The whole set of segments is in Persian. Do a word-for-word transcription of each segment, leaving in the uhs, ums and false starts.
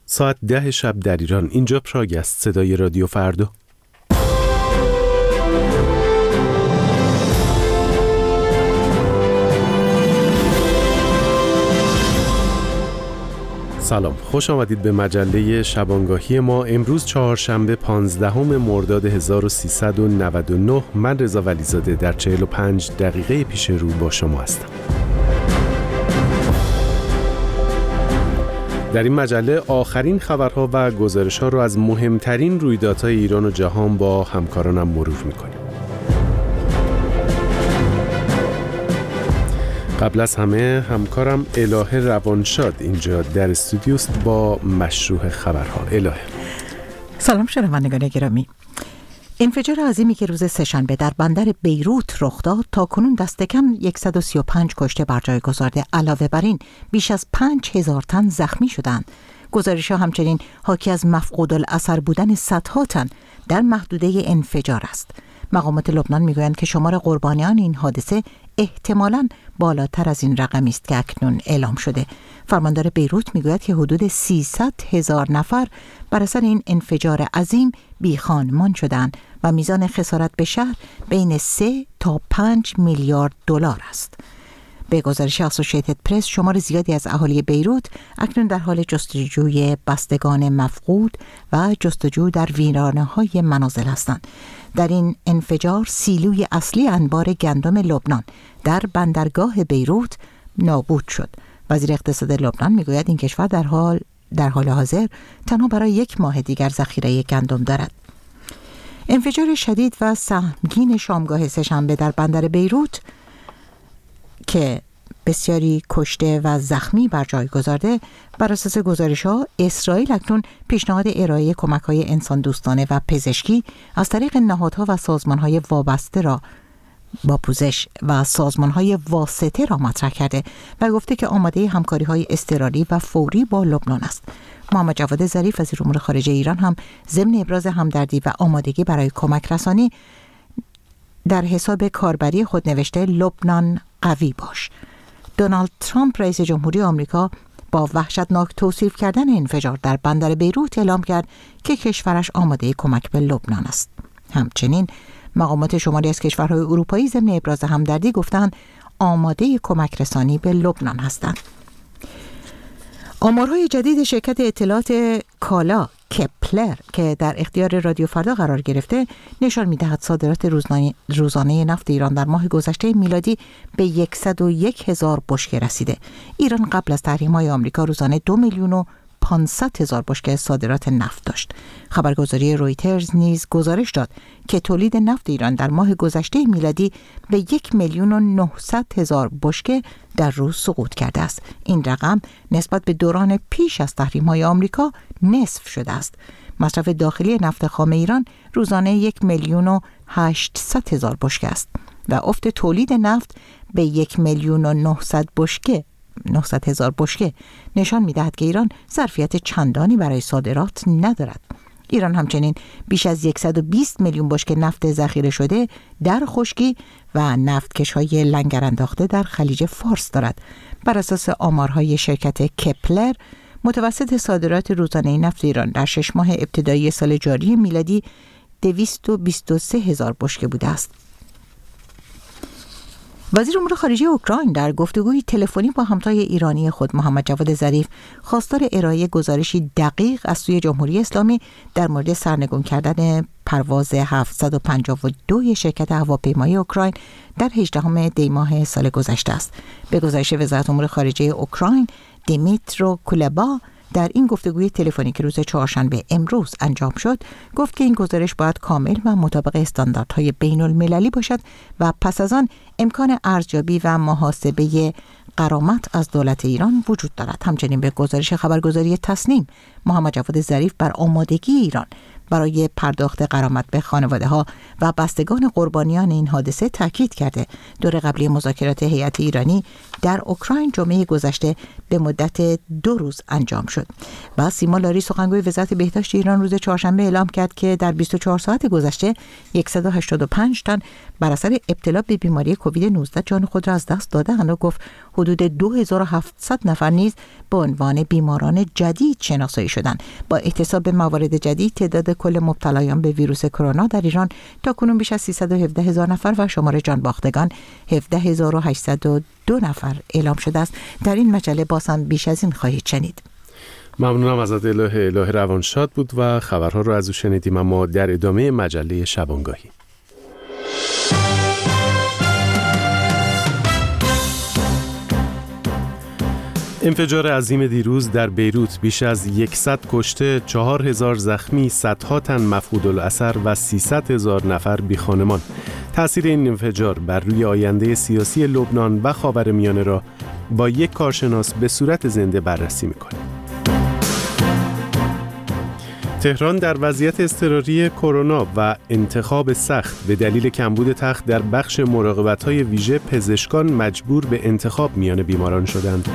ساعت ده شب در ایران. اینجا پراگ است، صدای رادیو فردا. سلام، خوش آمدید به مجله شبانگاهی ما. امروز چهارشنبه پانزدهم مرداد هزار و سیصد و نود و نه. من رضا ولیزاده در چهل و پنج دقیقه پیش رو با شما هستم. در این مجله آخرین خبرها و گزارش‌ها رو از مهمترین رویدادهای ایران و جهان با همکارانم مرور می‌کنیم. قبل از همه همکارم الهه روانشاد اینجا در استودیوست با مشروع خبرها. الهه. سلام شنوندگان گرامی. انفجار عظیمی که روز سه‌شنبه در بندر بیروت رخ داد تا کنون دست کم صد و سی و پنج کشته بر جای گذارده. علاوه بر این بیش از پنج هزار تن زخمی شدند. گزارش‌ها همچنین حاکی از مفقود الاثر بودن صدها تن در محدوده انفجار است. مقامات لبنان میگویند که شمار قربانیان این حادثه احتمالاً بالاتر از این رقمی است که اکنون اعلام شده. فرماندار بیروت میگوید که حدود سیصد هزار نفر بر اثر این انفجار عظیم بی خانمان شدند و میزان خسارت به شهر بین سه تا پنج میلیارد دلار است. به گزارش اسوسییتد پرس شمار زیادی از اهالی بیروت اکنون در حال جستجوی بستگان مفقود و جستجو در ویرانه‌های منازل هستند. در این انفجار سیلوی اصلی انبار گندم لبنان در بندرگاه بیروت نابود شد. وزیر اقتصاد لبنان میگوید این کشور در حال در حال حاضر تنها برای یک ماه دیگر ذخیره گندم دارد. انفجار شدید و سهمگین شامگاه سه‌شنبه در بندر بیروت که بسیاری کشته و زخمی بر جای گذارده، بر اساس گزارش‌ها اسرائیل اکنون پیشنهاد ارائه کمک‌های انسان دوستانه و پزشکی از طریق نهادها و سازمان‌های وابسته را با پوزش و سازمان‌های واسطه را مطرح کرده و گفته که آماده همکاری‌های اضطراری و فوری با لبنان است. محمد جواد ظریف وزیر امور خارجه ایران هم ضمن ابراز همدردی و آمادگی برای کمک رسانی در حساب کاربری خود نوشته لبنان قوی باش. دونالد ترامپ رئیس جمهوری آمریکا با وحشتناک توصیف کردن انفجار در بندر بیروت اعلام کرد که کشورش آماده کمک به لبنان است. همچنین مقامات شمالی از کشورهای اروپایی ضمن ابراز همدردی گفتند آماده کمک رسانی به لبنان هستند. آمارهای جدید شرکت اطلاعات کالا کپلر که در اختیار رادیو فردا قرار گرفته نشان می‌دهد صادرات روزانه روزانه نفت ایران در ماه گذشته میلادی به صد و یک هزار بشکه رسیده. ایران قبل از تحریم‌های آمریکا روزانه دو میلیون و پانصد هزار بشکه صادرات نفت داشت. خبرگزاری رویترز نیز گزارش داد که تولید نفت ایران در ماه گذشته میلادی به یک میلیون و نهصد هزار بشکه در روز سقوط کرده است. این رقم نسبت به دوران پیش از تحریم‌های آمریکا نصف شده است. مصرف داخلی نفت خام ایران روزانه یک میلیون و هشتصد هزار بشکه است و افت تولید نفت به یک میلیون و نهصد بشکه نهصد هزار بشکه نشان می‌دهد که ایران ظرفیت چندانی برای صادرات ندارد. ایران همچنین بیش از صد و بیست میلیون بشکه نفت ذخیره شده در خشکی و نفتکش‌های لنگر انداخته در خلیج فارس دارد. بر اساس آمارهای شرکت کپلر متوسط صادرات روزانه نفت ایران در شش ماه ابتدایی سال جاری میلادی دویست و بیست و سه هزار بشکه بوده است. وزیر امور خارجه اوکراین در گفتگوی تلفنی با همتای ایرانی خود محمد جواد ظریف خواستار ارائه گزارشی دقیق از سوی جمهوری اسلامی در مورد سرنگون کردن پرواز هفتصد و پنجاه و دو شرکت هواپیمایی اوکراین در هجدهم دی ماه سال گذشته است. به گزارش وزارت امور خارجه اوکراین دیمیترو کولبا در این گفتگوی تلفنی که روز چهارشنبه امروز انجام شد گفت که این گزارش باید کامل و مطابق استانداردهای بین المللی باشد و پس از آن امکان ارزیابی و محاسبه غرامت از دولت ایران وجود دارد. همچنین به گزارش خبرگزاری تسنیم محمد جواد ظریف بر آمادگی ایران برای پرداخت غرامت به خانواده ها و بستگان قربانیان این حادثه تاکید کرده. دور قبلی مذاکرات هیئت ایرانی در اوکراین جمعه گذشته به مدت دو روز انجام شد. و سیما لاری سخنگوی وزارت بهداشت ایران روز چهارشنبه اعلام کرد که در بیست و چهار ساعت گذشته صد و هشتاد و پنج تن بر اثر ابتلا به بیماری کووید نوزده جان خود را از دست دادند و گفت حدود دو هزار و هفتصد نفر نیز به عنوان بیماران جدید شناسایی شدند. با احتساب به موارد جدید تعداد کل مبتلایان به ویروس کرونا در ایران تاکنون بیش از سیصد و هفده هزار نفر و شمار جان باختگان هفده هزار و هشتصد و دو نفر اعلام شده است. در این مجله باز هم بیش از این خواهید شنید. ممنونم ازت الهه. الهه روانشاد بود و خبرها رو از او شنیدیم. اما در ادامه مجله شبانگاهی انفجار عظیم دیروز در بیروت بیش از صد کشته، چهار هزار زخمی، صدها تن مفقود الاثر و سیصد هزار نفر بی خانمان. تأثیر این انفجار بر روی آینده سیاسی لبنان و خاورمیانه را با یک کارشناس به صورت زنده بررسی می‌کنیم. تهران در وضعیت اضطراری کرونا و انتخاب سخت به دلیل کمبود تخت در بخش مراقبت‌های ویژه، پزشکان مجبور به انتخاب میان بیماران شدند.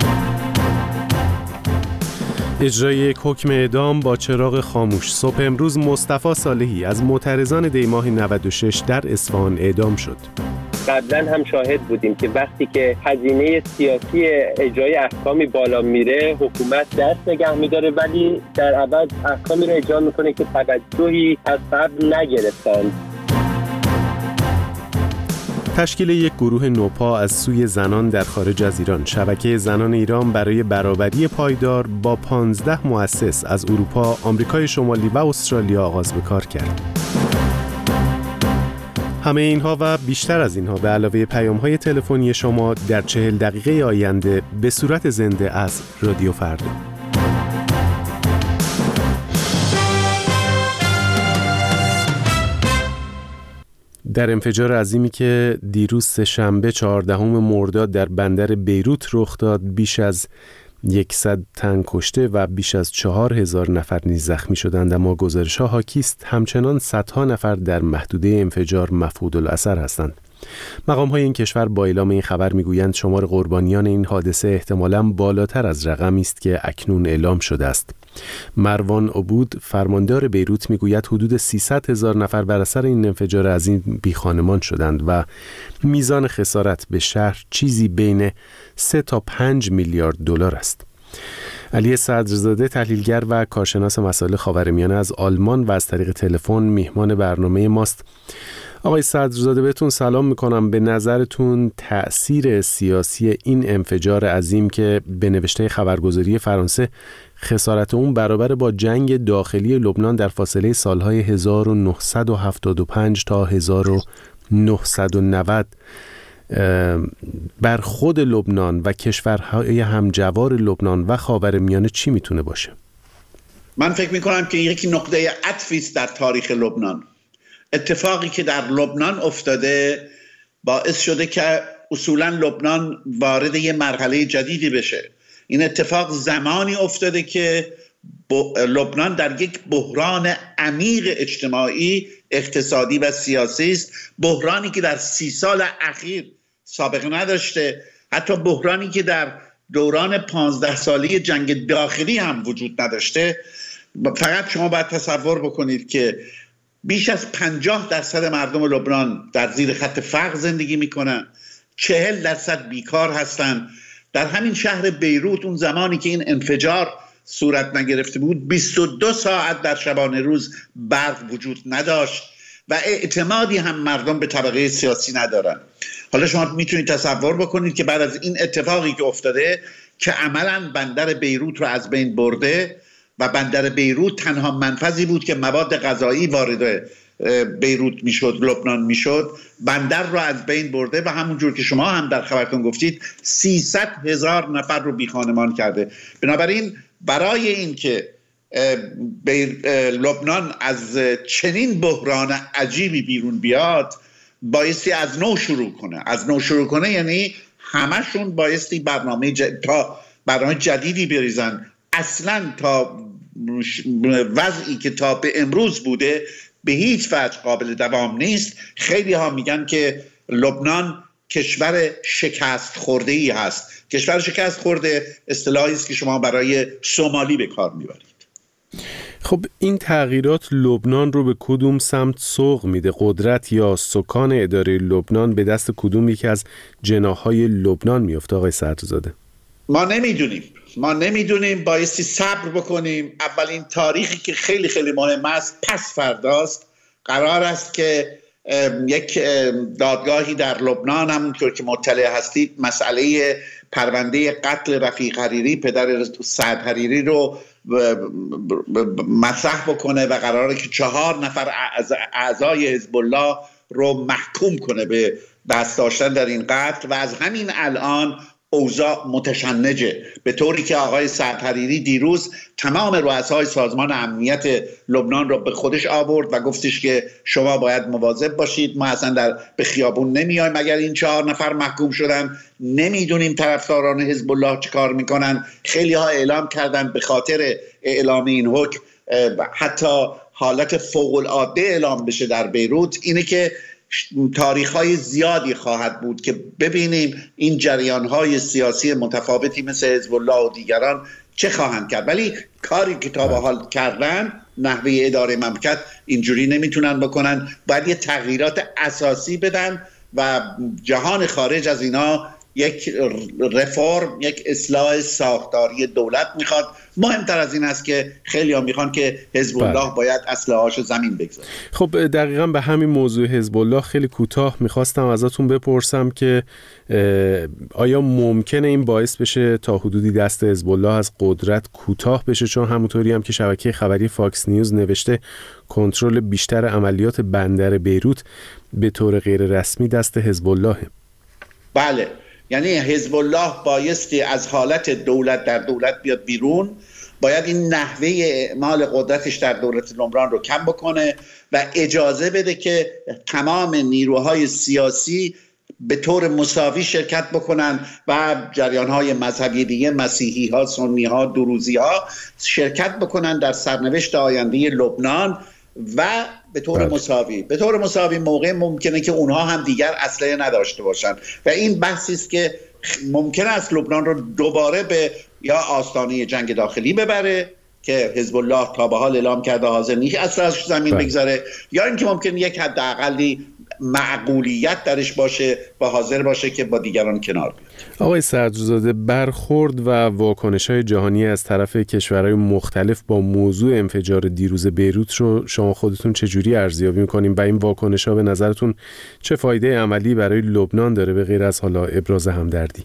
اجرای یک حکم اعدام با چراغ خاموش. صبح امروز مصطفی صالحی از معترضان دیماه نود و شش در اصفهان اعدام شد. قبلا هم شاهد بودیم که وقتی که هزینه سیاسی اجرای احکامی بالا میره، حکومت دست نگه میداره ولی در عوض احکامی رو اجرا میکنه که توجهی از قبل نگرفتند. تشکیل یک گروه نوپا از سوی زنان در خارج از ایران. شبکه زنان ایران برای برابری پایدار با پانزده مؤسس از اروپا، آمریکای شمالی و استرالیا آغاز به کار کرد. همه اینها و بیشتر از اینها به علاوه پیام‌های تلفنی شما در چهل دقیقه آینده به صورت زنده از رادیو فردا. در انفجار عظیمی که دیروز سه‌شنبه چهاردهم مرداد در بندر بیروت رخ داد، بیش از صد تن کشته و بیش از چهار هزار نفر نیز زخمی شدند، اما گزارش‌ها حاکی است همچنان صدها نفر در محدوده انفجار مفقود الاثر هستند. مقام‌های این کشور با اعلام این خبر می‌گویند شمار قربانیان این حادثه احتمالاً بالاتر از رقمی است که اکنون اعلام شده است. مروان عبود فرماندار بیروت میگوید حدود سیصد هزار نفر بر اثر این انفجار عظیم بیخانمان شدند و میزان خسارت به شهر چیزی بین سه تا پنج میلیارد دلار است. علی صدرزاده تحلیلگر و کارشناس مسائل خاورمیانه از آلمان و از طریق تلفن میهمان برنامه ماست. آقای صدرزاده بهتون سلام میکنم. به نظرتون تأثیر سیاسی این انفجار عظیم که به نوشته خبرگزاری فرانسه خسارت اون برابر با جنگ داخلی لبنان در فاصله سالهای هزار و نهصد و هفتاد و پنج تا هزار و نهصد و نود بر خود لبنان و کشورهای همجوار لبنان و خاورمیانه چی میتونه باشه؟ من فکر میکنم که یکی نقطه عطفی است در تاریخ لبنان. اتفاقی که در لبنان افتاده باعث شده که اصولا لبنان وارد یه مرحله جدیدی بشه. این اتفاق زمانی افتاده که لبنان در یک بحران عمیق اجتماعی، اقتصادی و سیاسی است، بحرانی که در سی سال اخیر سابقه نداشته، حتی بحرانی که در دوران پانزده سالی جنگ داخلی هم وجود نداشته. فقط شما باید تصور بکنید که بیش از پنجاه درصد مردم لبنان در زیر خط فقر زندگی میکنن، چهل درصد بیکار هستن. در همین شهر بیروت اون زمانی که این انفجار صورت نگرفته بود بیست و دو ساعت در شبانه روز برق وجود نداشت و اعتمادی هم مردم به طبقه سیاسی ندارن. حالا شما میتونید تصور بکنید که بعد از این اتفاقی که افتاده که عملاً بندر بیروت رو از بین برده و بندر بیروت تنها منفذی بود که مواد غذایی وارد بیروت میشد، لبنان میشد، بندر رو از بین برده و همونجور که شما هم در خبرتون گفتید سیصد هزار نفر رو بیخانمان کرده. بنابراین برای این که لبنان از چنین بحران عجیبی بیرون بیاد بایستی از نو شروع کنه. از نو شروع کنه یعنی همشون بایستی برنامه ج... تا برنامه جدیدی بریزن. اصلا تا وضعی که تا به امروز بوده به هیچ وجه قابل دوام نیست. خیلی ها میگن که لبنان کشور شکست خورده ای هست. کشور شکست خورده اصطلاحی است که شما برای سومالی به کار میبرید. خب این تغییرات لبنان رو به کدوم سمت سوق میده؟ قدرت یا سکان اداره لبنان به دست کدوم یکی از جناح‌های لبنان میفته آقای صدرزاده؟ ما نمیدونیم. ما نمیدونیم. بایستی صبر بکنیم. اولین تاریخی که خیلی خیلی مهم است پس فرداست. قرار است که یک دادگاهی در لبنان، همونطور که مطلع هستید، مسئله پرونده قتل رفیق حریری پدر سعد حریری رو مطرح بکنه و قراره که چهار نفر اعضای حزب الله رو محکوم کنه به دست داشتن در این قتل و از همین الان اوضاع متشنجه، به طوری که آقای سعد حریری دیروز تمام رؤسای سازمان امنیت لبنان رو به خودش آورد و گفتش که شما باید مواظب باشید، ما اصلا در به خیابون نمیایم اگر این چهار نفر محکوم شدن. نمیدونیم طرفداران حزب الله چه کار میکنن. خیلی ها اعلام کردن به خاطر اعلام این حکم حتی حالت فوق العاده اعلام بشه در بیروت. اینه که تاریخ‌های زیادی خواهد بود که ببینیم این جریان‌های سیاسی متفاوتی مثل حزب الله و دیگران چه خواهند کرد. ولی کاری که تا به حال کردن، نحوه اداره مملکت اینجوری نمیتونن بکنن. باید یه تغییرات اساسی بدن و جهان خارج از اینا یک رفرم، یک اصلاح ساختاری دولت میخواد. مهمتر از این است که خیلی ها میخوان که حزب الله باید اسلحه‌هاشو زمین بگذاره. خب دقیقاً به همین موضوع حزب الله خیلی کوتاه میخواستم ازتون بپرسم که آیا ممکنه این باعث بشه تا حدودی دست حزب الله از قدرت کوتاه بشه؟ چون همونطوری هم که شبکه خبری فاکس نیوز نوشته کنترل بیشتر عملیات بندر بیروت به طور غیر رسمی دست حزب الله. بله، یعنی حزب الله بایستی از حالت دولت در دولت بیاد بیرون، باید این نحوه اعمال قدرتش در دولت لبنان رو کم بکنه و اجازه بده که تمام نیروهای سیاسی به طور مساوی شرکت بکنن و جریانهای مذهبی دیگه، مسیحی ها، سنی ها، دروزی ها شرکت بکنن در سرنوشت آینده لبنان و به طور بله. مساوی به طور مساوی موقع ممکنه که اونها هم دیگر اسلحه نداشته باشن و این بحثی است که ممکنه است لبنان رو دوباره به یا آستانه جنگ داخلی ببره که حزب الله تا به حال اعلام کرده حاضر نیست اسلحه‌اش زمین بله. بگذاره، یا اینکه ممکنه یک حداقلی معقولیت درش باشه و حاضر باشه که با دیگران کنار بیاد. آقای صدرزاده، برخورد و واکنش‌های جهانی از طرف کشورهای مختلف با موضوع انفجار دیروز بیروت رو شما خودتون چجوری ارزیابی می‌کنین و این واکنش‌ها به نظرتون چه فایده عملی برای لبنان داره به غیر از حالا ابراز همدردی؟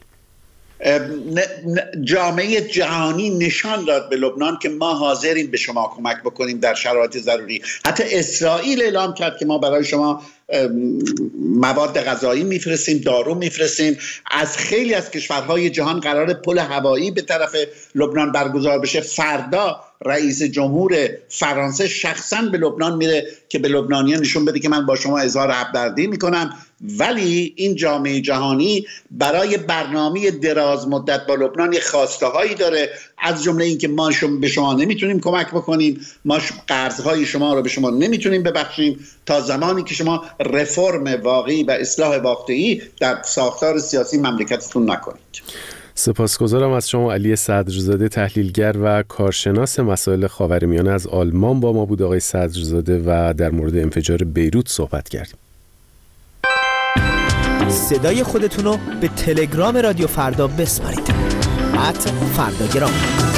جامعه جهانی نشان داد به لبنان که ما حاضریم به شما کمک بکنیم در شرایط ضروری. حتی اسرائیل اعلام کرد که ما برای شما مواد غذایی میفرستیم، دارو میفرستیم. از خیلی از کشورهای جهان قرار پل هوایی به طرف لبنان برگزار بشه. فردا رئیس جمهور فرانسه شخصا به لبنان میره که به لبنانیان نشون بده که من با شما اظهار همدردی میکنم. ولی این جامعه جهانی برای برنامه دراز مدت با لبنان یه خواسته هایی داره، از جمله این که ما به شما نمیتونیم کمک بکنیم، ما قرضهای شما رو به شما نمیتونیم ببخشیم تا زمانی که شما رفرم واقعی و اصلاح واقعی در ساختار سیاسی مملکتتون نکنید. سپاسگزارم از شما. علی صدرزاده، تحلیلگر و کارشناس مسائل خاورمیانه از آلمان با ما بود. آقای صدرزاده و در مورد انفجار بیروت صحبت کردیم. صدای خودتون رو به تلگرام رادیو فردا بسپارید. ات فرداگرام.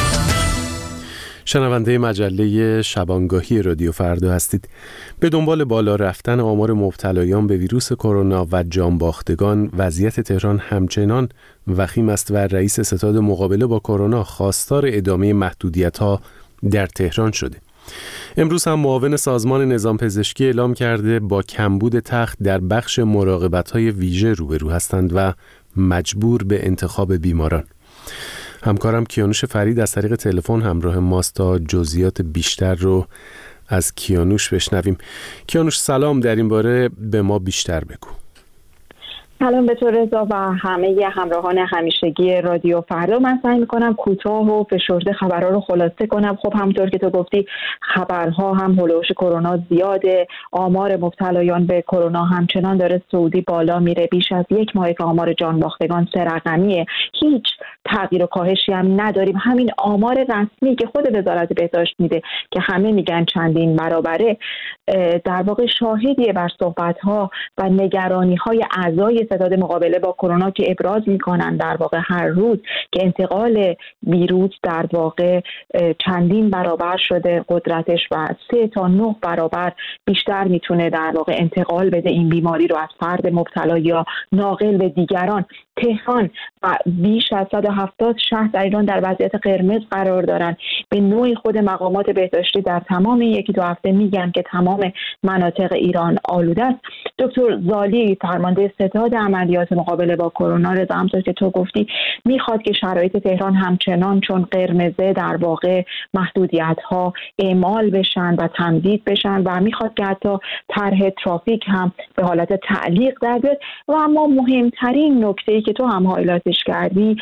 شنونده مجله شبانگاهی رادیو فردا هستید. به دنبال بالا رفتن آمار مبتلایان به ویروس کرونا و جانباختگان، وضعیت تهران همچنان وخیم است و رئیس ستاد مقابله با کرونا خواستار ادامه محدودیت‌ها در تهران شده. امروز هم معاون سازمان نظام پزشکی اعلام کرده با کمبود تخت در بخش مراقبت‌های ویژه روبرو هستند و مجبور به انتخاب بیماران. همکارم کیانوش فرید از طریق تلفن همراه ماست تا جزئیات بیشتر رو از کیانوش بشنویم. کیانوش سلام، در این باره به ما بیشتر بگو. سلام به تو رضا و همه همراهان همیشگی رادیو فردا. من سعی میکنم کوتاه و فشرده خبرها رو خلاصه کنم. خب همونطور که تو گفتی خبرها هم هولوش کرونا زیاده، آمار مبتلایان به کرونا همچنان داره سعودی بالا میره. بیش از یک ماه که آمار جان باختگان سه رقمیه، هیچ تغییر و کاهشی هم نداریم. همین آمار رسمی که خود وزارت بهداشت میده که همه میگن چندین برابره، در واقع شاهدیه بر صحبت‌ها و نگرانی‌های اعضای ستاد مقابله با کرونا که ابراز میکنن در واقع هر روز که انتقال ویروس در واقع چندین برابر شده قدرتش و سه تا نه برابر بیشتر میتونه در واقع انتقال بده این بیماری رو از فرد مبتلا یا ناقل به دیگران. تهران و بیش از صد و هفتاد شهر در ایران در وضعیت قرمز قرار دارن. به نوعی خود مقامات بهداشتی در تمام یکی دو هفته میگن که تمام مناطق ایران آلوده است. دکتر زالی فرمانده ستاد عملیات مقابله با کرونا رضا همونطور که تو گفتی میخواد که شرایط تهران همچنان چون قرمزه در واقع محدودیت ها اعمال بشن و تمدید بشن و میخواد که حتی طرح ترافیک هم به حالت تعلیق در بیاد. و اما مهمترین نکته‌ای که تو هم هایلایتش کردی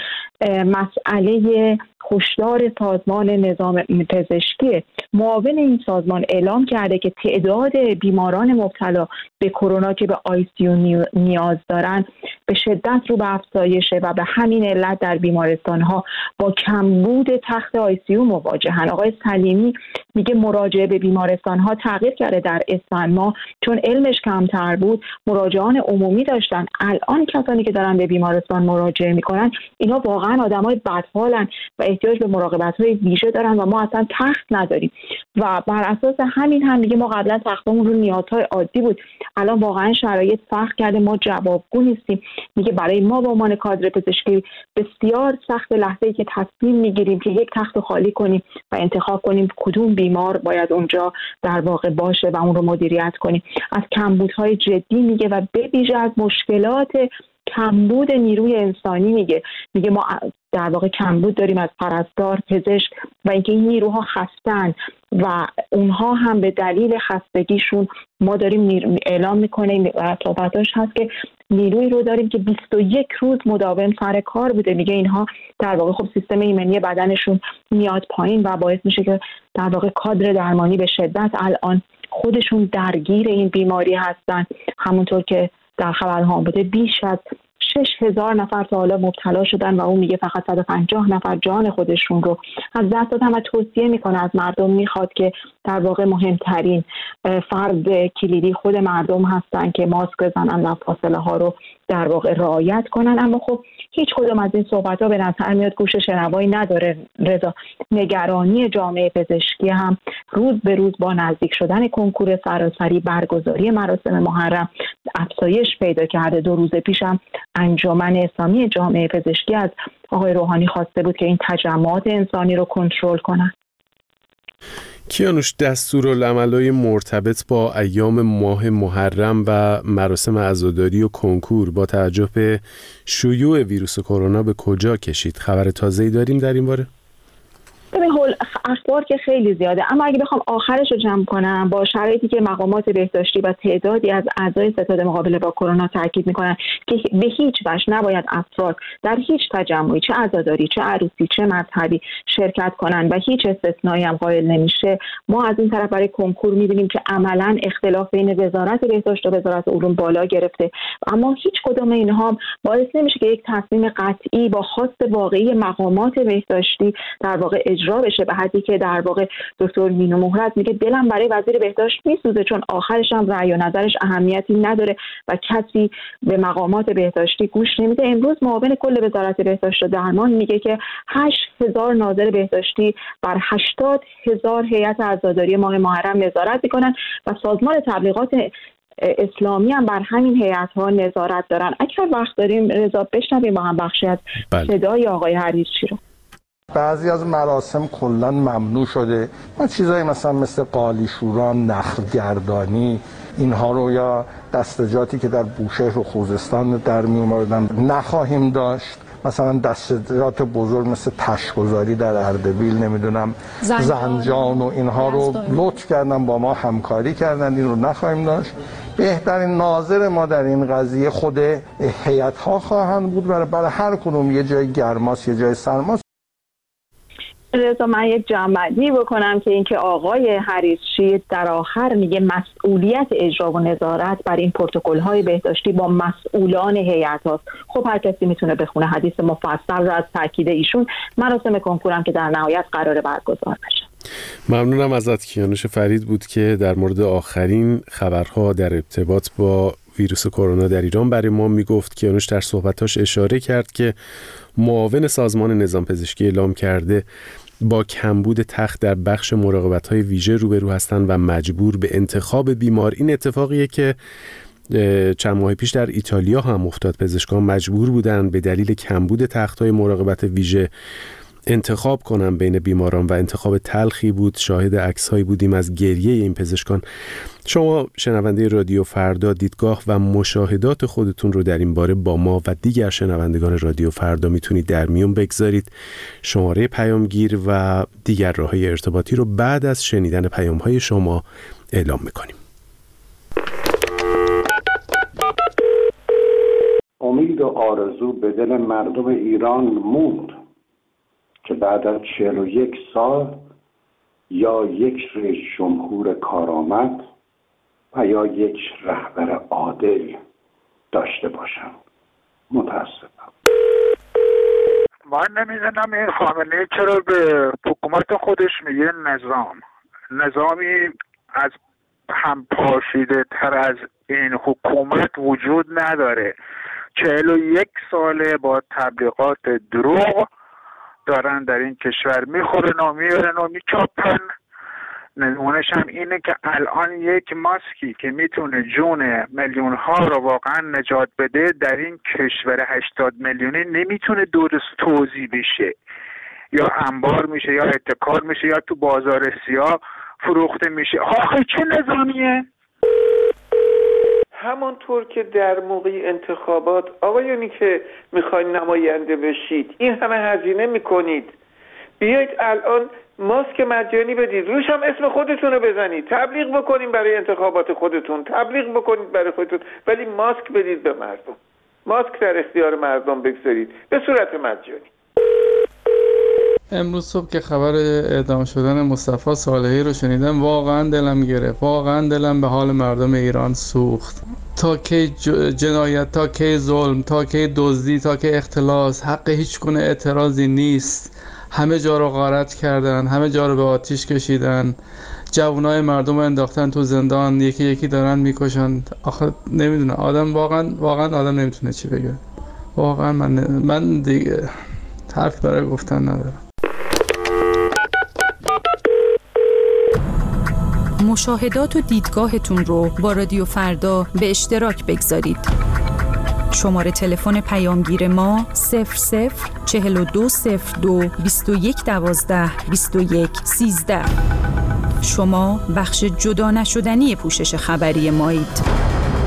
مسئله هشدار سازمان نظام پزشکی. معاون این سازمان اعلام کرده که تعداد بیماران مبتلا به کرونا که به آی سی یو نیاز دارن به شدت رو به افزایشه و به همین علت در بیمارستان‌ها با کمبود تخت آی سی یو مواجهن. آقای سلیمی میگه مراجعه به بیمارستان‌ها تغییر کرده در اسفند ماه، چون علمش کمتر بود مراجعان عمومی داشتن. الان کسانی که دارن به بیمارستان مراجعه میکنن اینا واقعا آدمای بدحالن و احتیاج به مراقبت‌های ویژه دارن و ما اصلا تخت نداریم. و بر اساس همین هم میگه ما قبلا تختمون رو نیازهای عادی بود، الان واقعا شرایط فرق کرده، ما جوابگو نیستیم. میگه برای ما به عنوان کادر پزشکی بسیار سخت لحظه‌ای که تصمیم میگیریم که یک تخت خالی کنیم و انتخاب کنیم کدوم بیمار باید اونجا در واقع باشه و اون رو مدیریت کنیم. از کمبودهای جدی میگه و به ویژه از مشکلات کمبود نیروی انسانی میگه. میگه ما در واقع کمبود داریم از پرستار، پزشک و اینکه این نیروها خستن و اونها هم به دلیل خستگیشون ما داریم اعلام میکنه و صحبتاش هست که نیروی رو داریم که بیست و یک روز مداوم سر کار بوده. میگه اینها در واقع خب سیستم ایمنی بدنشون میاد پایین و باعث میشه که در واقع کادر درمانی به شدت الان خودشون درگیر این بیماری هستن. همونطور که در خبرها بوده بیش از شش هزار نفر تا حالا مبتلا شدن و اون میگه فقط صد و پنجاه نفر جان خودشون رو از دست دادن و توصیه میکنه از مردم، میخواد که در واقع مهمترین فرد کلیدی خود مردم هستن که ماسک بزنن و فاصله ها رو در واقع رعایت کنن. اما خب هیچ کدوم از این صحبت ها به نظر میاد گوش شنوایی نداره رضا. نگرانی جامعه پزشکی هم روز به روز با نزدیک شدن کنکور سراسری برگزاری مراسم محرم افزایش پیدا کرده. دو روز پیش هم انجمن اسلامی جامعه پزشکی از آقای روحانی خواسته بود که این تجمعات انسانی رو کنترل کنن. کیانوش، دستورالعمل‌های مرتبط با ایام ماه محرم و مراسم عزاداری و کنکور با توجه به شیوع ویروس کرونا به کجا کشید؟ خبر تازه‌ای داریم در این باره؟ ببین اخبار که خیلی زیاده، اما اگه بخوام آخرش رو جمع کنم با شرایطی که مقامات بهداشتی و تعدادی از اعضای ستاد مقابله با کرونا تاکید میکنن که به هیچ وجه نباید افراد در هیچ تجمعی چه عزاداری چه عروسی چه مذهبی شرکت کنن و هیچ استثنایی هم قائل نمیشه، ما از این طرف برای کنکور میبینیم که عملا اختلاف بین وزارت بهداشت و وزارت علوم بالا گرفته، اما هیچ کدوم اینها باعث نمیشه که یک تصمیم قطعی با خواست واقعی مقامات بهداشتی در واقع اجرا بشه. به حدی که در واقع دکتر مینو مهرت میگه دلم برای وزیر بهداشت میسوزه چون آخرش هم رأی و نظرش اهمیتی نداره و کسی به مقامات بهداشتی گوش نمیده. امروز معاون کل وزارت بهداشت و درمان میگه که هشت هزار ناظر بهداشتی بر هشتاد هزار هیئت عزاداری ماه محرم نظارت میکنن و سازمان تبلیغات اسلامی هم بر همین هیئت‌ها نظارت دارن. اگر وقت داریم رضا بشنویم با هم بخشی از صدای آقای حریصی رو. بعضی از مراسم کلا ممنوع شده، ما چیزایی مثلا مثل قالیشوران، نخلگردانی اینها رو یا دستجاتی که در بوشهر و خوزستان در می اومدن نخواهیم داشت. مثلا دستجات بزرگ مثل تشگذاری در اردبیل، نمیدونم زنجان و اینها رو لطف کردن با ما همکاری کردن، این رو نخواهیم داشت. بهترین ناظر ما در این قضیه خود هیئت‌ها خواهند بود و برای هر کدوم یه جای گرماست یه جای سرماست. رضا من یک جمع‌بندی بکنم که اینکه آقای حریصی در آخر میگه مسئولیت اجرا و نظارت بر این پروتکل‌های بهداشتی با مسئولان هیئت هاست. خب هر کسی میتونه بخونه حدیث مفصل رو از تاکید ایشون. مراسم کنکورم که در نهایت قراره برگزار بشه. ممنونم ازت. کیانوش فرید بود که در مورد آخرین خبرها در ارتباط با ویروس کرونا در ایران برای ما میگفت. کیانوش در صحبتاش اشاره کرد که معاون سازمان نظام پزشکی اعلام کرده با کمبود تخت در بخش مراقبت‌های ویژه روبرو هستند و مجبور به انتخاب بیمار. این اتفاقیه که چند ماه پیش در ایتالیا هم افتاد. پزشکان مجبور بودند به دلیل کمبود تخت‌های مراقبت ویژه انتخاب کنن بین بیماران و انتخاب تلخی بود. شاهد عکس‌هایی بودیم از گریه این پزشکان. شما شنونده رادیو فردا دیدگاه و مشاهدات خودتون رو در این باره با ما و دیگر شنوندگان رادیو فردا میتونید در میون بگذارید. شماره پیامگیر و دیگر راه‌های ارتباطی رو بعد از شنیدن پیام‌های شما اعلام می‌کنیم. امید و آرزو به دل مردم ایران موند که بعد از چهل و یک سال یا یک رئیس جمهور کارآمد و یا یک رهبر عادل داشته باشم. متاسفم. من نمیدونم این خامنه‌ای چرا به حکومت خودش میگه نظام. نظامی از هم پاشیده تر از این حکومت وجود نداره. چهل و یک ساله با تبلیغات دروغ دارن در این کشور میخورن و میبرن و میچاپن. نمونهش هم اینه که الان یک ماسکی که میتونه جون میلیون ها رو واقعا نجات بده در این کشور هشتاد میلیونی نمیتونه درست توزیع بشه، یا انبار میشه یا احتکار میشه یا تو بازار سیاه فروخته میشه. آخه چه نظامیه؟ همانطور که در موقع انتخابات آقایونی که میخواین نماینده بشید این همه هزینه میکنید، بیایید الان ماسک مجانی بدید، روش هم اسم خودتون رو بزنید، تبلیغ بکنید برای انتخابات خودتون، تبلیغ بکنید برای خودتون، ولی ماسک بدید به مردم، ماسک در اختیار مردم بگذارید به صورت مجانی. امروز صبح که خبر اعدام شدن مصطفی صالحی رو شنیدم واقعا دلم گرفت، واقعا دلم به حال مردم ایران سوخت. تا کی جنایت، تا کی ظلم، تا کی دزدی، تا کی اختلاس، حق هیچ گونه اعتراضی نیست. همه جا رو غارت کردن، همه جا رو به آتیش کشیدن، جوانای مردم رو انداختن تو زندان، یکی یکی دارن میکشن. آخه نمیدونم آدم واقعا واقعا آدم نمیتونه چی بگه. واقعا من من دیگه حرف برای گفتن ندارم. مشاهدات و دیدگاهتون رو با رادیو فردا به اشتراک بگذارید. شماره تلفن پیامگیر ما صفر صفر چهل و دو صفر دو بیست و یک دوازده بیست و یک سیزده. شما بخش جدا نشدنی پوشش خبری مایید.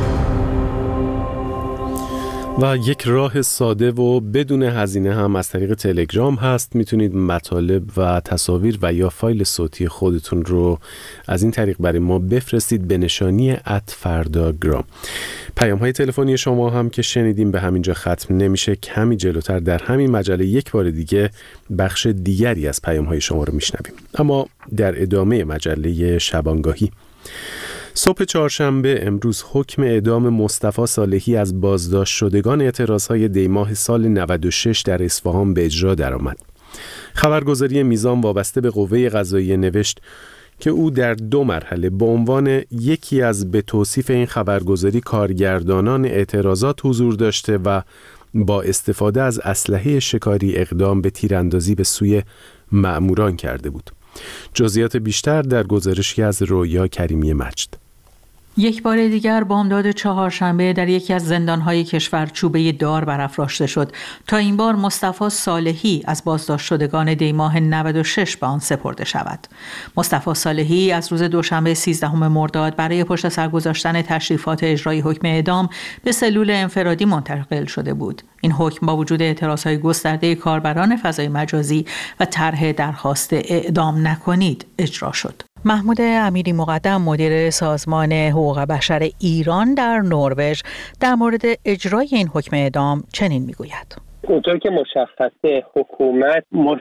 و یک راه ساده و بدون هزینه هم از طریق تلگرام هست. میتونید مطالب و تصاویر و یا فایل صوتی خودتون رو از این طریق برای ما بفرستید به نشانی ات فرداگرام. پیام های تلفنی شما هم که شنیدیم به همینجا ختم نمیشه. کمی جلوتر در همین مجله یک بار دیگه بخش دیگری از پیام های شما رو میشنویم. اما در ادامه مجله شبانگاهی، صبح چهارشنبه امروز حکم اعدام مصطفی صالحی از بازداشت شدگان اعتراضهای دیماه سال نود و شش در اصفهان به اجرا درآمد. خبرگزاری میزان وابسته به قوه قضاییه نوشت که او در دو مرحله به عنوان یکی از به توصیف این خبرگزاری کارگردانان اعتراضات حضور داشته و با استفاده از اسلحه شکاری اقدام به تیراندازی به سوی مأموران کرده بود. جزئیات بیشتر در گزارشی از رویا کریمی مجد. یک بار دیگر بامداد چهارشنبه در یکی از زندانهای کشور چوبه دار برافراشته شد تا این بار مصطفی صالحی از بازداشت شدگان دی ماه نود و شش به آن سپرده شود. مصطفی صالحی از روز دوشنبه سیزدهم مرداد برای پشت سر گذاشتن تشریفات اجرای حکم اعدام به سلول انفرادی منتقل شده بود. این حکم با وجود اعتراضهای گسترده کاربران فضای مجازی و طرح درخواست اعدام نکنید اجرا شد. محمود امیری مقدم مدیر سازمان حقوق بشر ایران در نروژ در مورد اجرای این حکم اعدام چنین میگوید: اونطور که مشخصه حکومت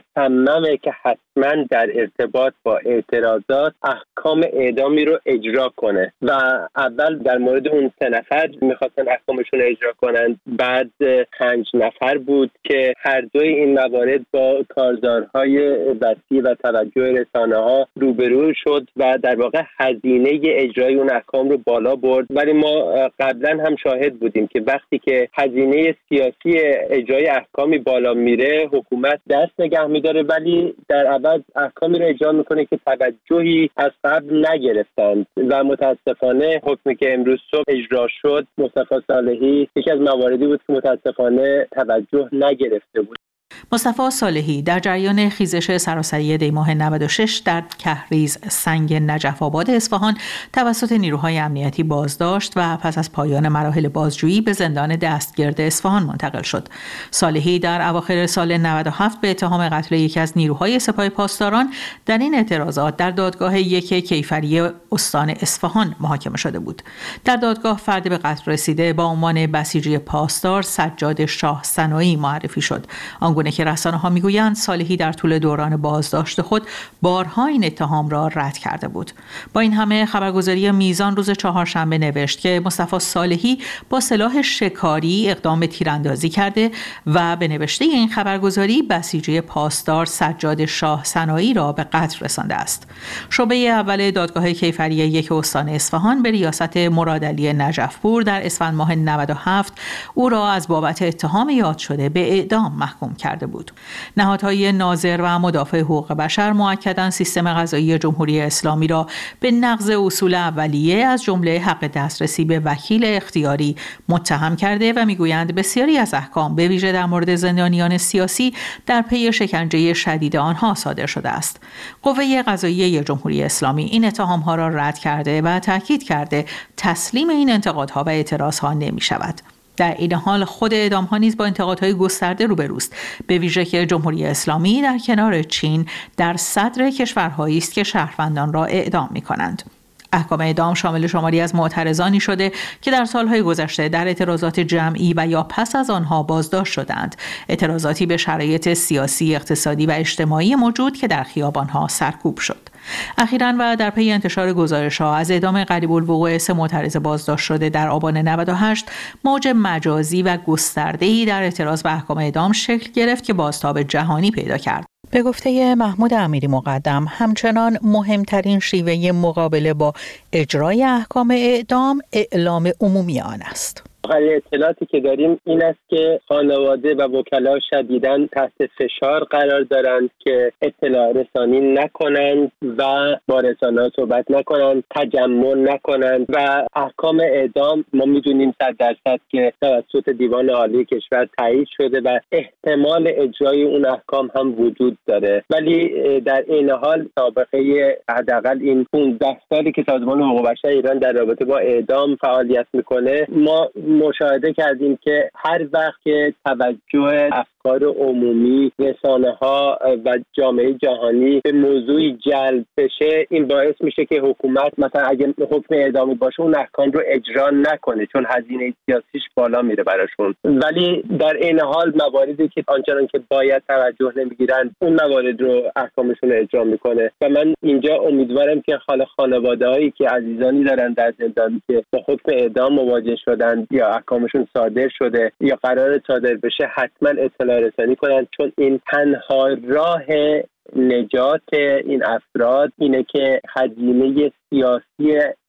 مصممه که حتما در ارتباط با اعتراضات احکام اعدامی رو اجرا کنه و اول در مورد اون سه نفر میخواستن احکامشون رو اجرا کنن، بعد پنج نفر بود که هر دوی این موارد با کارزارهای وسیع و توجه رسانه ها روبرو شد و در واقع هزینه اجرای اون احکام رو بالا برد. ولی ما قبلا هم شاهد بودیم که وقتی که هزینه سیاسی اجرای احکامی بالا میره حکومت دست نگه میداره ولی در عوض احکامی رو اجرا میکنه که توجهی از قبل نگرفتند و متاسفانه حکمی که امروز صبح اجرا شد مصطفی صالحی یکی از مواردی بود که متاسفانه توجه نگرفته بود. مصطفی صالحی در جریان خیزش سراسری دی ماه نود و شش در کهریز سنگ نجف آباد اصفهان توسط نیروهای امنیتی بازداشت و پس از پایان مراحل بازجویی به زندان دستگرد اصفهان منتقل شد. صالحی در اواخر سال نود و هفت به اتهام قتل یکی از نیروهای سپاه پاسداران در این اعتراضات در دادگاه یک کیفری استان اصفهان محاکمه شده بود. در دادگاه فرد به قتل رسیده با عنوان بسیجی پاسدار سجاد شاه سنایی معرفی شد. آنگونه که رسانه ها میگویند صالحی در طول دوران بازداشت خود بارها این اتهام را رد کرده بود. با این همه خبرگزاری میزان روز چهارشنبه نوشت که مصطفی صالحی با سلاح شکاری اقدام به تیراندازی کرده و به نوشته این خبرگزاری بسیجی پاسدار سجاد شاه سنایی را به قتل رسانده است. شعبه اول دادگاه کیفری یک استان اصفهان به ریاست مرادعلی نجفپور در اسفند ماه نود و هفت او را از بابت اتهام یاد شده به اعدام محکوم کرده بود. نهادهای ناظر و مدافع حقوق بشر مؤکداً سیستم قضایی جمهوری اسلامی را به نقض اصول اولیه از جمله حق دسترسی به وکیل اختیاری متهم کرده و میگویند بسیاری از احکام به ویژه در مورد زندانیان سیاسی در پی شکنجه شدید آنها صادر شده است. قوه قضاییه جمهوری اسلامی این اتهامها را رد کرده و تاکید کرده تسلیم این انتقادها و اعتراضها نمی شود. در این حال خود اعدام‌ها نیز با انتقادهای گسترده روبروست، به ویژه که جمهوری اسلامی در کنار چین در صدر کشورهایی است که شهروندان را اعدام می‌کنند. احکام اعدام شامل شماری از معترضانی شده که در سالهای گذشته در اعتراضات جمعی و یا پس از آنها بازداشت شدند. اعتراضاتی به شرایط سیاسی، اقتصادی و اجتماعی موجود که در خیابان‌ها سرکوب شد. اخیراً و در پی انتشار گزارش‌ها از اعدام قریب الوقوع سه معترض بازداشت شده در آبان نود و هشت، موج مجازی و گسترده‌ای در اعتراض به احکام اعدام شکل گرفت که بازتاب جهانی پیدا کرد. به گفته محمود امیری مقدم، همچنان مهمترین شیوه مقابله با اجرای احکام اعدام اعلام عمومی آن است. آخرین اطلاعاتی که داریم این است که خانواده و وکلا شدیداً تحت فشار قرار دارند که اطلاع رسانی نکنند و با رسانه‌ها صحبت نکنند، تجمع نکنند و احکام اعدام ما میدونیم صد درصد که توسط دیوان عالی کشور تایید شده و احتمال اجرای اون احکام هم وجود داره. ولی در این حال سابقه حداقل این پانزده سالی که سازمان حقوق بشر ایران در رابطه با اعدام فعالیت میکنه، ما مشاهده کردیم که هر وقت که توجه افکار عمومی، رسانه‌ها و جامعه جهانی به موضوعی جلب بشه، این باعث میشه که حکومت مثلا اگه حکم اعدامی باشه اون احکام رو اجرا نکنه چون هزینه سیاسیش بالا میره براشون. ولی در این حال مواردی که آنچنان که باید توجه نمیگیرن اون موارد رو احکامشون رو اجرا میکنه و من اینجا امیدوارم که حال خانواده‌هایی که عزیزانی دارن در زندان که با حکم اعدام مواجه شدن یا احکامشون صادر شده یا قرار صادر بشه حتما اطلاع رسانی کنن، چون این تنها راه نجات این افراد اینه که هزینه سیاسی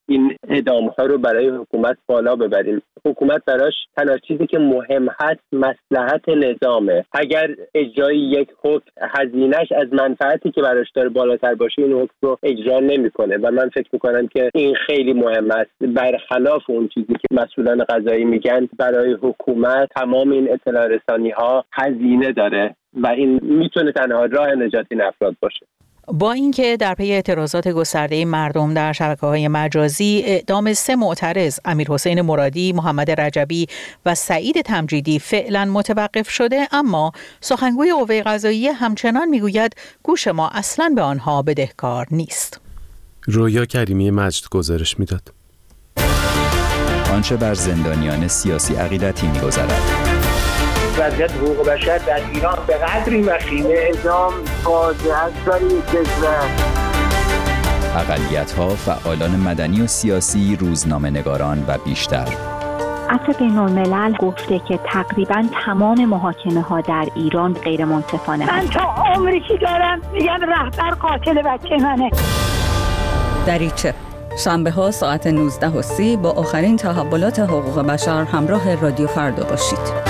این اعدام ها رو برای حکومت بالا ببریم. حکومت براش تنها چیزی که مهم هست مصلحت نظامه. اگر اجرای یک حکم هزینه‌اش از منفعتی که براش داره بالاتر باشه، این حکم رو اجرا نمیکنه و من فکر میکنم که این خیلی مهم است. برخلاف اون چیزی که مسئولان قضایی میگن، برای حکومت تمام این اطلاع رسانی ها هزینه داره و این میتونه تنها راه نجات این افراد باشه. با اینکه در پی اعتراضات گسترده مردم در شبکه‌های مجازی اعدام سه معترض امیرحسین مرادی، محمد رجبی و سعید تمجیدی فعلا متوقف شده، اما سخنگوی قوه قضاییه همچنان میگوید گوش ما اصلاً به آنها بدهکار نیست. رویا کریمی مجد گزارش میداد. آنچه بر زندانیان سیاسی عقیدتی می‌گذرد. وضعیت حقوق بشر در ایران به قدری وخیمه، اعدام فاجعه است برای کشور. اقلیت‌ها، فعالان مدنی و سیاسی، روزنامه‌نگاران و بیشتر. عفو بین‌الملل گفته که تقریباً تمام محاکمه‌ها در ایران غیر منصفانه. من تا عمری که دارم میگم رهبر قاتل بچه منه. دریچه شنبه ها ساعت نوزده و سی با آخرین تحولات حقوق بشر همراه رادیو فردا باشید.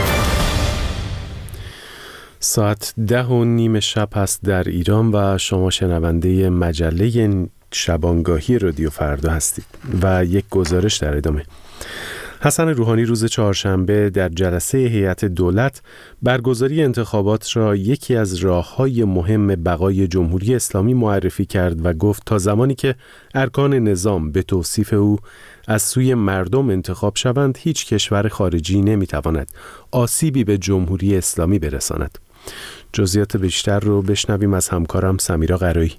ساعت ده و نیم شب هست در ایران و شما شنونده مجله شبانگاهی رادیو فردا هستید و یک گزارش در ادامه. حسن روحانی روز چهارشنبه در جلسه هیئت دولت برگزاری انتخابات را یکی از راه‌های مهم بقای جمهوری اسلامی معرفی کرد و گفت تا زمانی که ارکان نظام به توصیف او از سوی مردم انتخاب شوند، هیچ کشور خارجی نمی‌تواند آسیبی به جمهوری اسلامی برساند. جزئیات بیشتر رو بشنویم از همکارم سمیرا قرایی.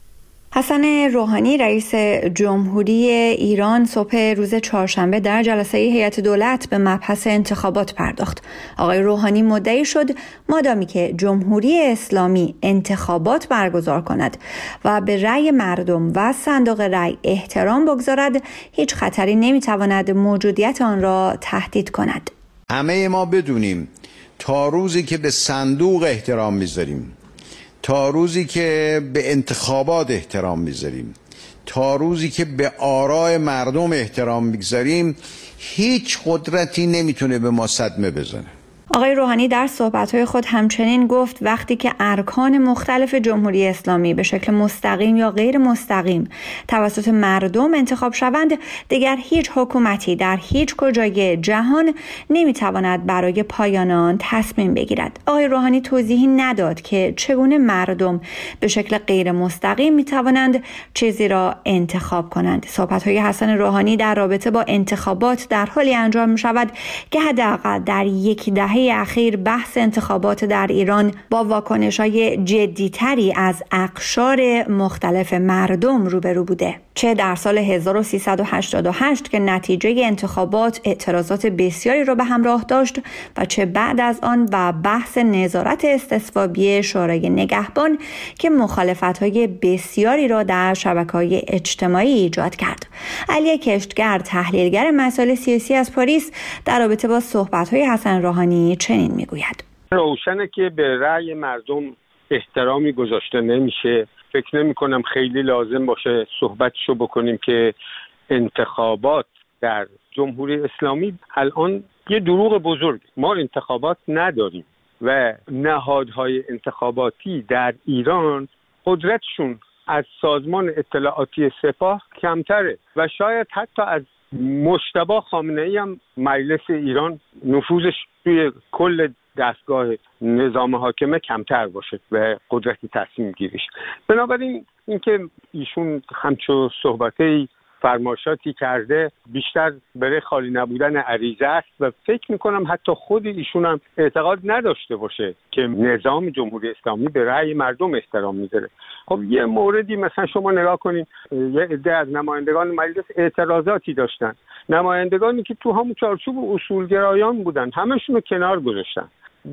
حسن روحانی رئیس جمهوری ایران صبح روز چهارشنبه در جلسه هیئت دولت به مبحث انتخابات پرداخت. آقای روحانی مدعی شد مادامی که جمهوری اسلامی انتخابات برگزار کند و به رأی مردم و صندوق رأی احترام بگذارد، هیچ خطری نمیتواند موجودیت آن را تهدید کند. همه ما بدونیم تا روزی که به صندوق احترام میذاریم، تا روزی که به انتخابات احترام میذاریم، تا روزی که به آراء مردم احترام میگذاریم، هیچ قدرتی نمیتونه به ما صدمه بزنه. آقای روحانی در صحبت‌های خود همچنین گفت وقتی که ارکان مختلف جمهوری اسلامی به شکل مستقیم یا غیر مستقیم توسط مردم انتخاب شوند، دیگر هیچ حکومتی در هیچ کجای جهان نمیتواند برای پایان آن تصمیم بگیرد. آقای روحانی توضیحی نداد که چگونه مردم به شکل غیر مستقیم میتوانند چیزی را انتخاب کنند. صحبت‌های حسن روحانی در رابطه با انتخابات در حالی انجام می‌شود که حداقل در یک دهه اخیر بحث انتخابات در ایران با واکنش‌های جدی‌تری از اقشار مختلف مردم روبرو بوده. چه در سال هزار و سیصد و هشتاد و هشت که نتیجه انتخابات اعتراضات بسیاری را به همراه داشت و چه بعد از آن و بحث نظارت استصوابی شورای نگهبان که مخالفت‌های بسیاری را در شبکه‌های اجتماعی ایجاد کرد. علی کشتگر، تحلیلگر مسائل سیاسی از پاریس، در رابطه با صحبت‌های حسن روحانی چنین میگوید: روشنه که به رأی مردم احترامی گذاشته نمیشه. فکر نمی کنم خیلی لازم باشه صحبتشو بکنیم که انتخابات در جمهوری اسلامی الان یه دروغ بزرگ. ما انتخابات نداریم و نهادهای انتخاباتی در ایران قدرتشون از سازمان اطلاعاتی سپاه کمتره و شاید حتی از مجتبی خامنه‌ای هم مجلس ایران نفوذش توی کل دستگاه نظام حاکمه کمتر باشه و قدرت تصمیم گیریش. بنابراین اینکه ایشون همچون صحبتی فرمایشاتی کرده بیشتر برای خالی نبودن عریضه است و فکر میکنم حتی خود ایشون هم اعتقاد نداشته باشه که نظام جمهوری اسلامی به رأی مردم احترام میذاره. خب یه موردی مثلا شما نگاه کنین، یه عده از نمایندگان مجلس اعتراضاتی داشتن، نمایندگانی که تو همون چارچوب اصولگرایان بودن همشون رو کنار گذاشتن.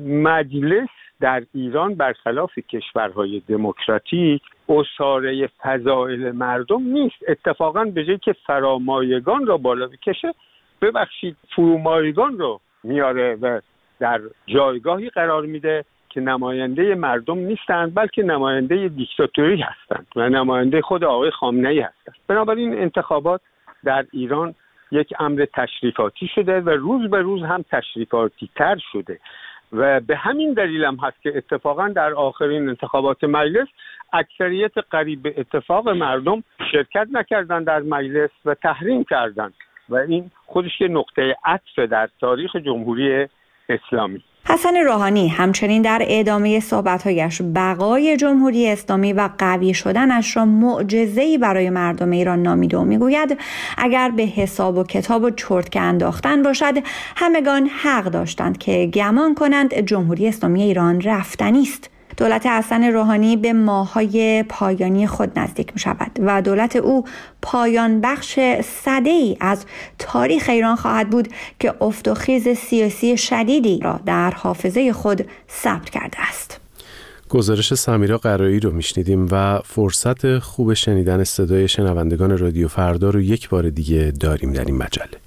مجلس در ایران برخلاف کشورهای دموکراتیک اساره فضائل مردم نیست. اتفاقاً به جایی که فرامایگان را بالا بکشه، ببخشید فرومایگان رو میاره و در جایگاهی قرار میده که نماینده مردم نیستند، بلکه نماینده دیکتاتوری هستند و نماینده خود آقای خامنه‌ای هستند. بنابراین انتخابات در ایران یک امر تشریفاتی شده و روز به روز هم تشریفاتی تر شده و به همین دلیل هم هست که اتفاقا در آخرین انتخابات مجلس اکثریت قریب به اتفاق مردم شرکت نکردن در مجلس و تحریم کردند و این خودش یه نقطه عطف در تاریخ جمهوری اسلامی. حسن روحانی همچنین در ادامه صحبت‌هایش بقای جمهوری اسلامی و قوی شدنش را معجزه‌ای برای مردم ایران نامیده و میگوید اگر به حساب و کتاب و چرتکه انداختن باشد همگان حق داشتند که گمان کنند جمهوری اسلامی ایران رفتنی است. دولت حسن روحانی به ماه‌های پایانی خود نزدیک می شود و دولت او پایان بخش سده‌ای از تاریخ ایران خواهد بود که افت و خیز سیاسی شدیدی را در حافظه خود ثبت کرده است. گزارش سمیرا قرایی رو میشنیدیم و فرصت خوب شنیدن صدای شنوندگان رادیو فردا رو یک بار دیگه داریم در این مجله.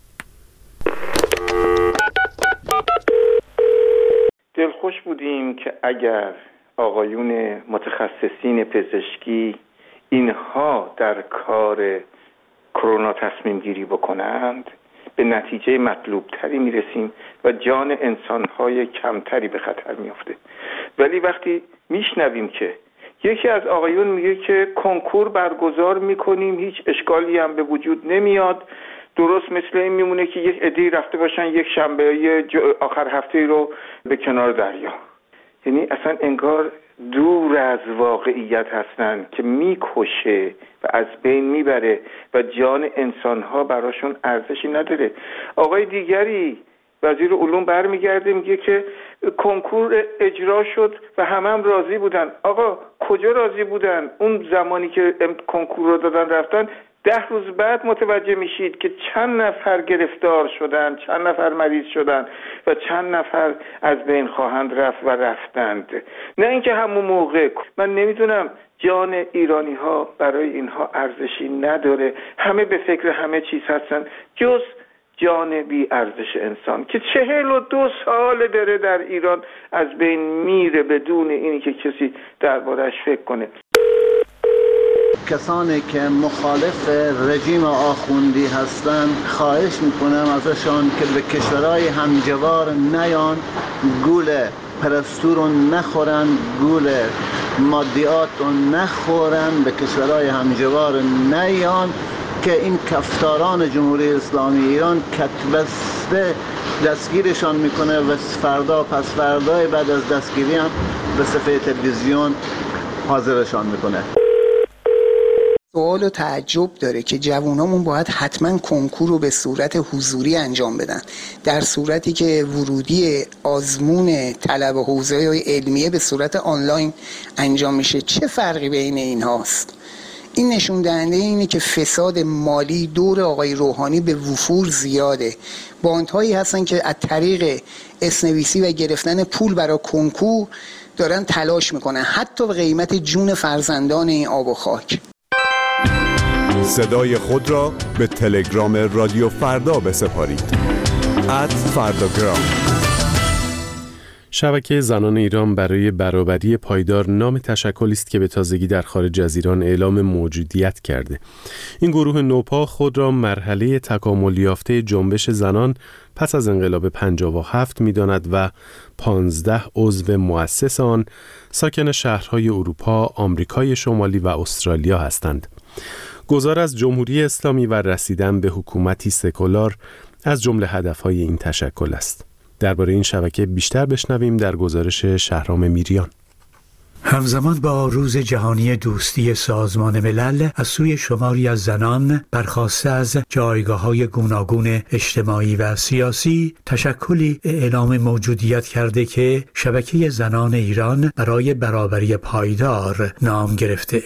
دلخوش بودیم که اگر آقایون متخصصین پزشکی اینها در کار کرونا تصمیم گیری بکنند به نتیجه مطلوب تری میرسیم و جان انسانهای کمتری به خطر میافته. ولی وقتی میشنویم که یکی از آقایون میگه که کنکور برگزار میکنیم هیچ اشکالی هم به وجود نمیاد، درست مثل این میمونه که یک عده‌ای رفته باشن یک شنبه آخر هفته رو به کنار دریا. یعنی اصلا انگار دور از واقعیت هستن که میکشه و از بین میبره و جان انسانها براشون ارزشی نداره. آقای دیگری وزیر علوم برمیگرده میگه که کنکور اجرا شد و همه هم راضی بودن. آقا کجا راضی بودن؟ اون زمانی که کنکور رو دادن رفتن ده روز بعد متوجه میشید که چند نفر گرفتار شدن، چند نفر مریض شدن و چند نفر از بین خواهند رفت و رفتند. نه اینکه همون موقع. من نمیدونم جان ایرانی ها برای اینها ارزشی نداره. همه به فکر همه چیز هستن جز جان بی ارزش انسان که چهل و دو سال داره در ایران از بین میره بدون اینی که کسی دربارش فکر کنه. کسانی که مخالف رژیم آخوندی هستند خواهش میکنم ازشان که به کشورهای همجوار نیان، گول پرستو رو نخورن، گول مادیات رو نخورن، به کشورهای همجوار نیان که این کفتاران جمهوری اسلامی ایران کتبسته دستگیرشان میکنه و فردا پس فردای بعد از دستگیری هم به صفحه تلویزیون حاضرشان میکنه. سوال و تعجب داره که جوانامون باید حتما کنکور رو به صورت حضوری انجام بدن، در صورتی که ورودی آزمون طلب حوزه علمیه به صورت آنلاین انجام میشه. چه فرقی بین این هاست؟ این نشون دهنده اینه که فساد مالی دور آقای روحانی به وفور زیاده. باندهایی هستن که از طریق اسنویسی و گرفتن پول برای کنکور دارن تلاش میکنن، حتی به قیمت جون فرزندان این آب و خاک. صدای خود را به تلگرام رادیو فردا بسپارید. ات فرداگرام. شبکه زنان ایران برای برابری پایدار نام تشکلی است که به تازگی در خارج از ایران اعلام موجودیت کرده. این گروه نوپا خود را مرحله تکامل یافته جنبش زنان پس از انقلاب پنجاه و هفت می‌داند و پانزده عضو مؤسس آن ساکن شهرهای اروپا، آمریکای شمالی و استرالیا هستند. گذار از جمهوری اسلامی و رسیدن به حکومتی سکولار از جمله هدفهای این تشکل است. درباره این شبکه بیشتر بشنویم در گزارش شهرام میریان. همزمان با روز جهانی دوستی سازمان ملل از سوی شماری از زنان برخاسته از جایگاه‌های گوناگون اجتماعی و سیاسی، تشکلی اعلام موجودیت کرده که شبکه زنان ایران برای برابری پایدار نام گرفته.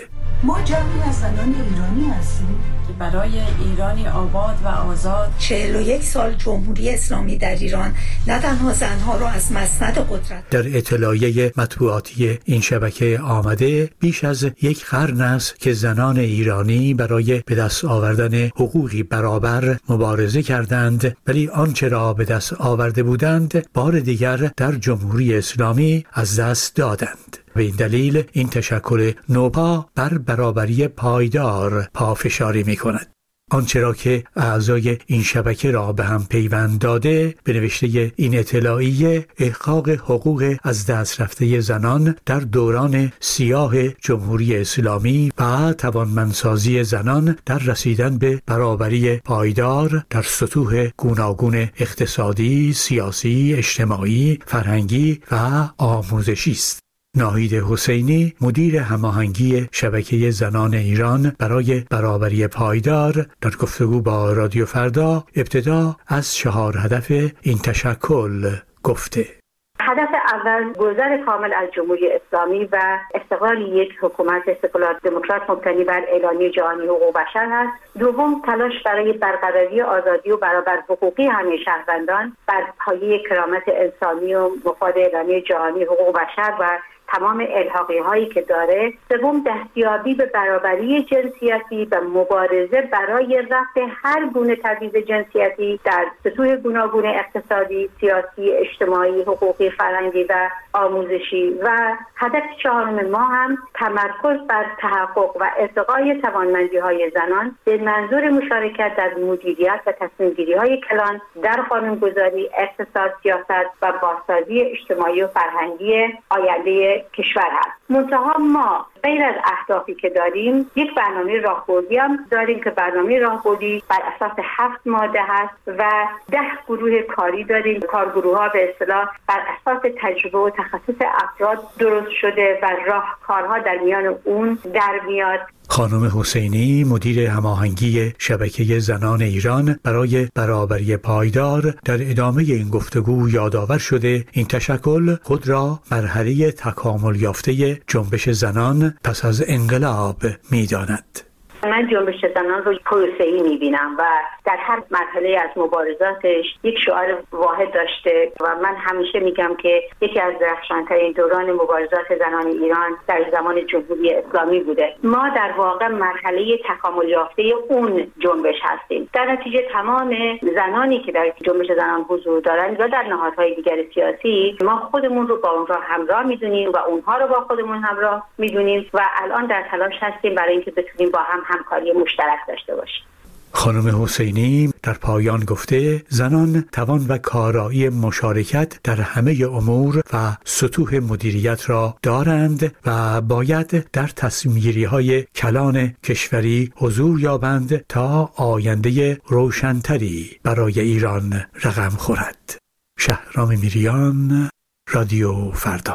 ما جمعی از زنان ایرانی هستیم که برای ایرانی آباد و آزاد چهل و یک سال جمهوری اسلامی در ایران نه تنها زنها را از مسند قدرت. در اطلاعیه مطبوعاتی این شبکه آمده بیش از یک قرن است که زنان ایرانی برای به دست آوردن حقوقی برابر مبارزه کردند، ولی آنچه را به دست آورده بودند بار دیگر در جمهوری اسلامی از دست دادند. به این دلیل این تشکل نوپا بر برابری پایدار پافشاری می کند. آنچه را که اعضای این شبکه را به هم پیوند داده به نوشته این اطلاعیه احقاق حقوق از دست رفته زنان در دوران سیاه جمهوری اسلامی و توانمندسازی زنان در رسیدن به برابری پایدار در سطوح گوناگون اقتصادی، سیاسی، اجتماعی، فرهنگی و آموزشی است. ناهید حسینی مدیر هماهنگی شبکه زنان ایران برای برابری پایدار در گفتگو با رادیو فردا ابتدا از چهار هدف این تشکل گفته. هدف اول گذر کامل از جمهوری اسلامی و استقلال یک حکومت سکولار دموکرات مبتنی بر اعلامیه جهانی حقوق بشر هست. دوم تلاش برای برقراری آزادی و برابر حقوقی همه شهروندان بر پایه کرامت انسانی و مفاد اعلامیه جهانی حقوق بشر و تمام الحاقی هایی که داره. سوم دستیابی به برابری جنسیتی و مبارزه برای رفع هر گونه تبعیض جنسیتی در سطوح گوناگون اقتصادی، سیاسی، اجتماعی، حقوقی، فرهنگی و آموزشی. و هدف چهارم ما هم تمرکز بر تحقق و ارتقای توانمندی های زنان به منظور مشارکت در مدیریت و تصمیم گیری های کلان در قانونگذاری، اقتصاد، سیاست و بازسازی اجتماعی و فرهنگی آینده کشور هست. منتها ما غیر از اهدافی که داریم یک برنامه راهبردی هم داریم که برنامه راهبردی بر اساس هفت ماده هست و ده گروه کاری داریم. کارگروه ها به اصطلاح بر اساس تجربه و تخصص افراد درست شده و راهکارها در میان اون در میاد. خانم حسینی مدیر هماهنگی شبکه زنان ایران برای برابری پایدار در ادامه این گفتگو یادآور شده این تشکل خود را مرحله تکامل یافته جنبش زنان پس از انقلاب می‌داند. من جنبش زنان رو پروسه‌ای می‌بینم و در هر مرحله از مبارزاتش یک شعار واحد داشته و من همیشه میگم که یکی از درخشان‌ترین دوران مبارزات زنان ایران در زمان جمهوری اسلامی بوده. ما در واقع مرحله تکامل یافته اون جنبش هستیم. در نتیجه تمام زنانی که در جنبش زنان حضور دارن یا در نهادهای دیگر سیاسی ما خودمون رو با اونها همراه می‌دونیم و اونها رو با خودمون همراه می‌دونیم و الان در تلاش هستیم برای اینکه بتونیم با هم همکاری مشترک داشته باشیم. خانم حسینی در پایان گفته زنان توان و کارایی مشارکت در همه امور و سطوح مدیریت را دارند و باید در تصمیم‌گیری‌های کلان کشوری حضور یابند تا آینده روشن‌تری برای ایران رقم خورد. شهرام میریان، رادیو فردا.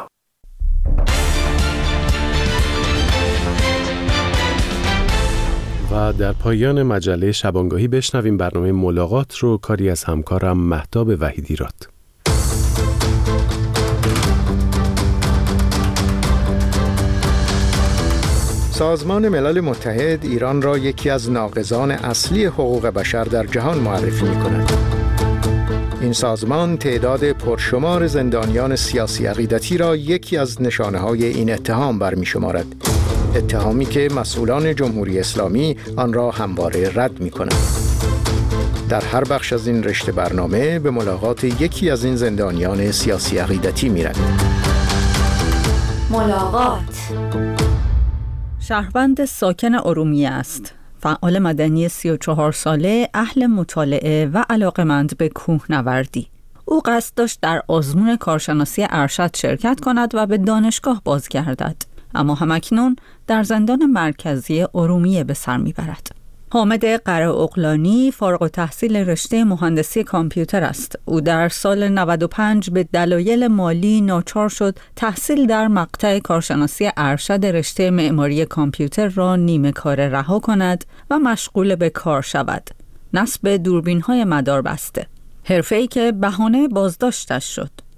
و در پایان مجله شبانگاهی بشنویم برنامه ملاقات رو کاری از همکارم مهتاب وحیدیراد. سازمان ملل متحد ایران را یکی از ناقضان اصلی حقوق بشر در جهان معرفی می‌کند. این سازمان تعداد پرشمار زندانیان سیاسی عقیدتی را یکی از نشانه‌های این اتهام برمی‌شمارد. اتهامی که مسئولان جمهوری اسلامی آن را همواره رد می‌کنند. در هر بخش از این رشته برنامه به ملاقات یکی از این زندانیان سیاسی عقیدتی می‌رویم. ملاقات. شهروند ساکن ارومیه است. فعال مدنی سی و چهار ساله، اهل مطالعه و علاقمند به کوهنوردی. او قصد داشت در آزمون کارشناسی ارشد شرکت کند و به دانشگاه بازگردد، اما همکنون در زندان مرکزی ارومیه به سر میبرد. حامد قره‌اغلانی فارغ التحصیل رشته مهندسی کامپیوتر است. او در سال نود و پنج به دلایل مالی ناچار شد تحصیل در مقطع کارشناسی ارشد رشته معماری کامپیوتر را نیمه کاره رها کند و مشغول به کار شود. نصب دوربین‌های مداربسته، حرفه‌ای که بهانه بازداشتش شد.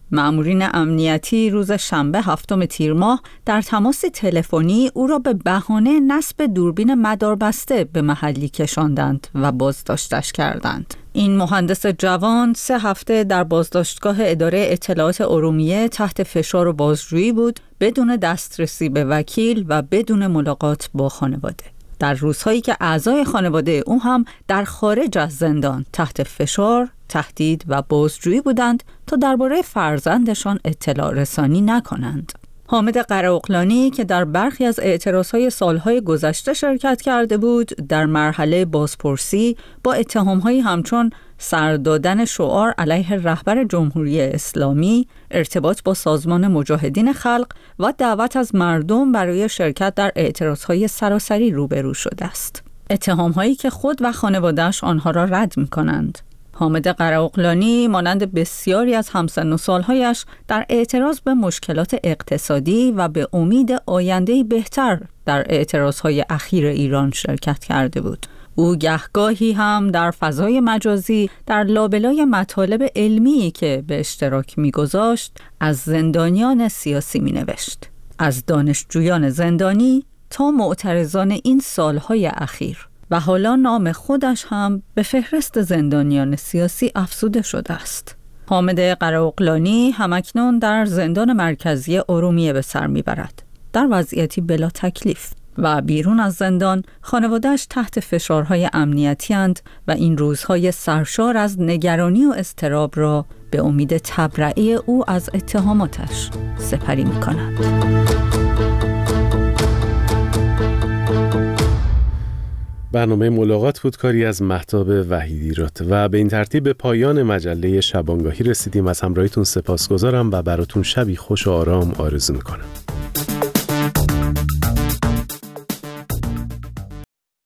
مأمورین امنیتی روز شنبه هفتم تیر ماه در تماسی تلفنی او را به بهانه نصب دوربین مداربسته به محلی کشاندند و بازداشتش کردند. این مهندس جوان سه هفته در بازداشتگاه اداره اطلاعات ارومیه تحت فشار و بازجویی بود، بدون دسترسی به وکیل و بدون ملاقات با خانواده. در روزهایی که اعضای خانواده او هم در خارج از زندان تحت فشار، تهدید و بازجویی بودند تا درباره فرزندشان اطلاع رسانی نکنند. حامد قراقلانی که در برخی از اعتراضهای سالهای گذشته شرکت کرده بود، در مرحله بازپرسی با اتهامهایی همچون سر دادن شعار علیه رهبر جمهوری اسلامی، ارتباط با سازمان مجاهدین خلق و دعوت از مردم برای شرکت در اعتراضهای سراسری روبرو شده است. اتهامهایی که خود و خانواده‌اش آنها را رد می‌کنند. حامد قراقلانی مانند بسیاری از همسن و سالهایش در اعتراض به مشکلات اقتصادی و به امید آینده‌ای بهتر در اعتراضهای اخیر ایران شرکت کرده بود. او گهگاهی هم در فضای مجازی در لابلای مطالب علمی که به اشتراک می‌گذاشت از زندانیان سیاسی می‌نوشت، از دانشجویان زندانی تا معترضان این سالهای اخیر، و حالا نام خودش هم به فهرست زندانیان سیاسی افزوده شده است. حامد قراقلانی همکنون در زندان مرکزی ارومیه به سر میبرد، در وضعیتی بلا تکلیف، و بیرون از زندان خانواده‌اش تحت فشارهای امنیتی اند و این روزهای سرشار از نگرانی و اضطراب را به امید تبرئه او از اتهاماتش سپری می‌کنند. برنامه ملاقات بود کاری از مهتاب وحیدیرات و به این ترتیب به پایان مجله شبانگاهی رسیدیم. از همراهیتون سپاسگزارم و براتون شبی خوش و آرام آرزو میکنم.